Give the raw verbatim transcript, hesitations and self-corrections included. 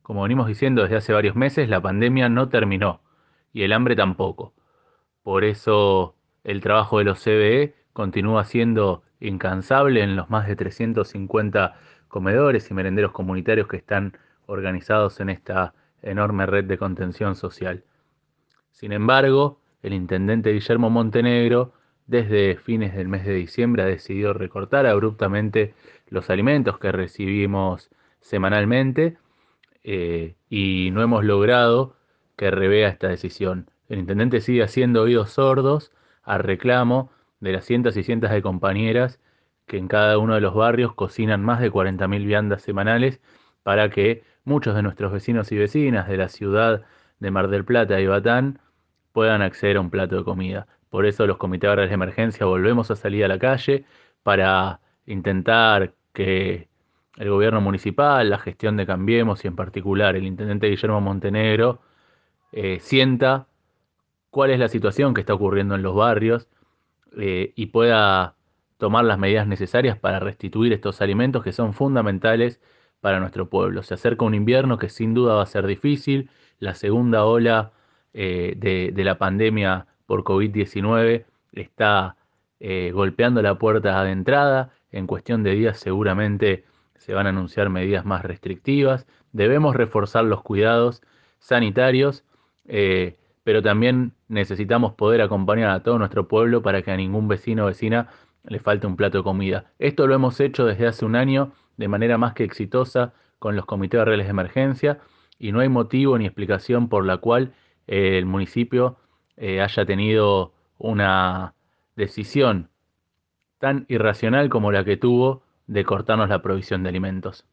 Como venimos diciendo desde hace varios meses, la pandemia no terminó y el hambre tampoco. Por eso el trabajo de los C B E continúa siendo incansable en los más de trescientos cincuenta comedores y merenderos comunitarios que están organizados en esta enorme red de contención social. Sin embargo, el intendente Guillermo Montenegro, desde fines del mes de diciembre, ha decidido recortar abruptamente los alimentos que recibimos semanalmente, eh, y no hemos logrado que revea esta decisión. El intendente sigue haciendo oídos sordos al reclamo de las cientos y cientos de compañeras que en cada uno de los barrios cocinan más de cuarenta mil viandas semanales para que muchos de nuestros vecinos y vecinas de la ciudad de Mar del Plata y Batán puedan acceder a un plato de comida. Por eso los comités barriales de emergencia volvemos a salir a la calle para intentar que el gobierno municipal, la gestión de Cambiemos y en particular el intendente Guillermo Montenegro eh, sienta cuál es la situación que está ocurriendo en los barrios, eh, y pueda tomar las medidas necesarias para restituir estos alimentos que son fundamentales para nuestro pueblo. Se acerca un invierno que sin duda va a ser difícil, la segunda ola eh, de, de la pandemia por COVID diecinueve está eh, golpeando la puerta de entrada, en cuestión de días seguramente se van a anunciar medidas más restrictivas, debemos reforzar los cuidados sanitarios, eh, pero también necesitamos poder acompañar a todo nuestro pueblo para que a ningún vecino o vecina le falte un plato de comida. Esto lo hemos hecho desde hace un año de manera más que exitosa con los comités barriales de emergencia y no hay motivo ni explicación por la cual eh, el municipio eh, haya tenido una decisión tan irracional como la que tuvo de cortarnos la provisión de alimentos.